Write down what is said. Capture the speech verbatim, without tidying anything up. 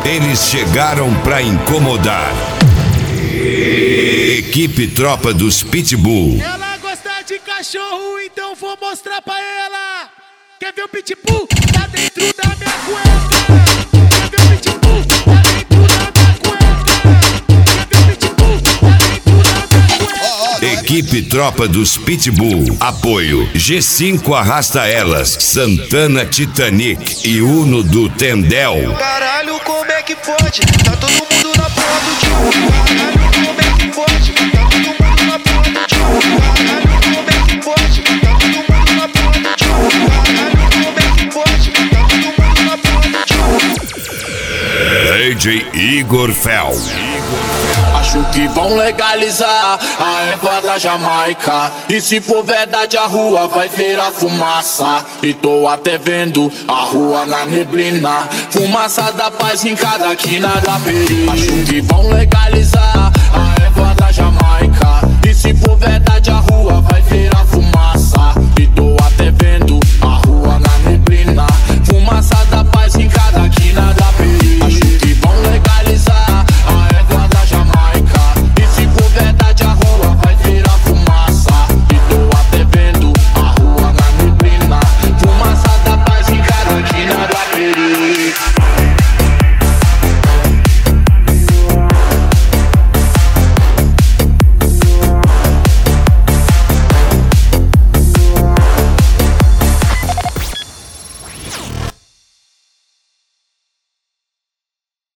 Eles chegaram pra incomodar. Equipe Tropa dos Pitbull. Ela gosta de cachorro, então vou mostrar pra ela. Quer ver o Pitbull? Tá dentro da minha cueca. Quer ver o Pitbull? Tá dentro da minha cueca. Quer ver o Pitbull? Tá dentro da minha cueca. Equipe Tropa dos Pitbull. Apoio G cinco Arrasta Elas, Santana Titanic e Uno do Tendel. Caralho, como é que pode? Tá todo mundo na porra do tio. Caralho, como é que pode? Tá todo mundo na porra do tio. Caralho, como é que pode? Tá todo mundo na porra do tio. Caralho, como é que pode? Tá todo mundo na porra do tio. D J Igor Fel. Acho que vão legalizar a erva da Jamaica. E se for verdade a rua vai virar fumaça. E tô até vendo a rua na neblina. Fumaça da paz em cada quina da peri. Acho que vão legalizar a erva da Jamaica. E se for verdade a rua vai